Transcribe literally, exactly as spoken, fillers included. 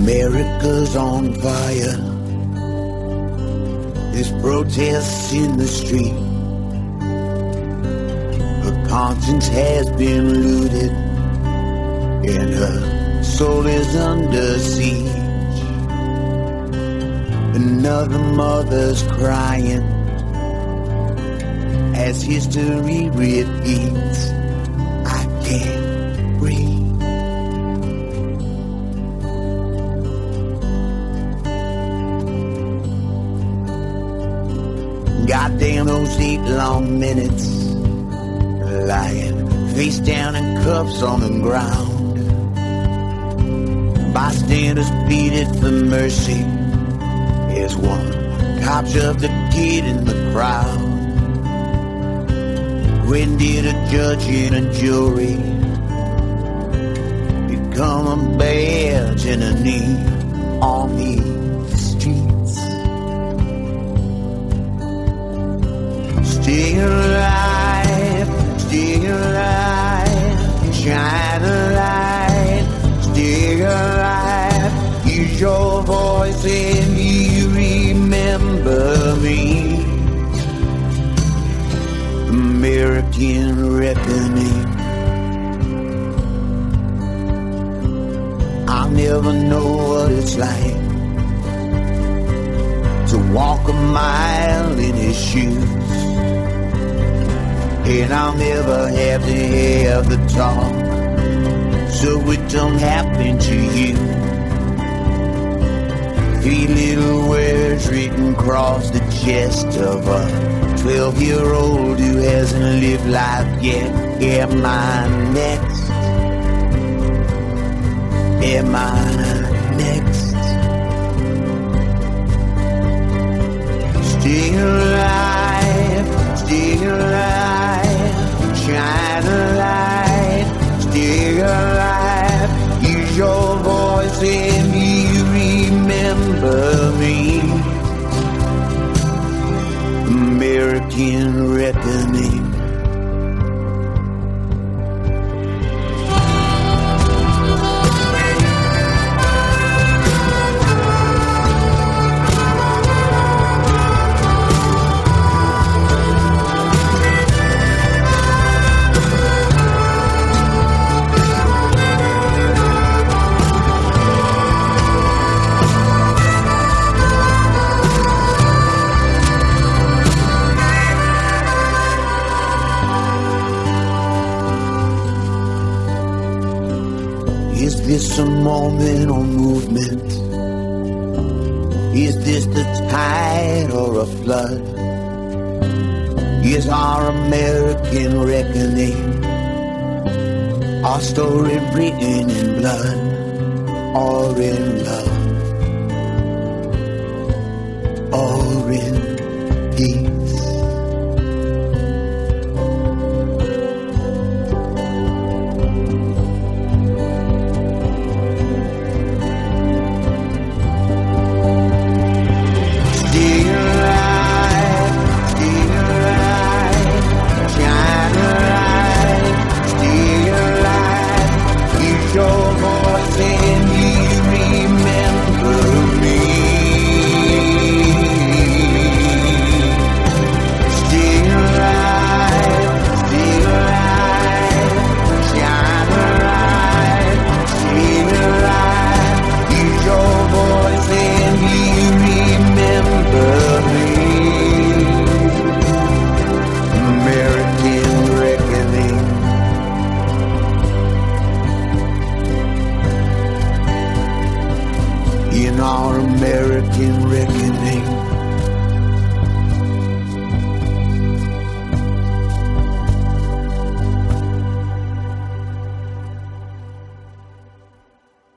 America's on fire. There's protests in the street. Her conscience has been looted, and her soul is under siege. Another mother's crying as history repeats. I can't breathe. Goddamn those eight long minutes, lying face down in cuffs on the ground. Bystanders pleaded for mercy as one cop shoved the kid in the crowd. When did a judge and a jury become a badge and a knee on these streets? Stay alive, stay alive, shine a light, stay alive, use your voice and you remember me. American reckoning. I'll never know what it's like to walk a mile in his shoes, and I'll never have to have the talk so it don't happen to you. Three little words written across the chest of a twelve-year-old who hasn't lived life yet. Am I next? Am I next? Stay alive, stay alive, shine a light, stay alive, use your voice and you remember me. American reckoning. Is this a moment or movement? Is this the tide or a flood? Is our American reckoning our story written in blood or in love or in peace?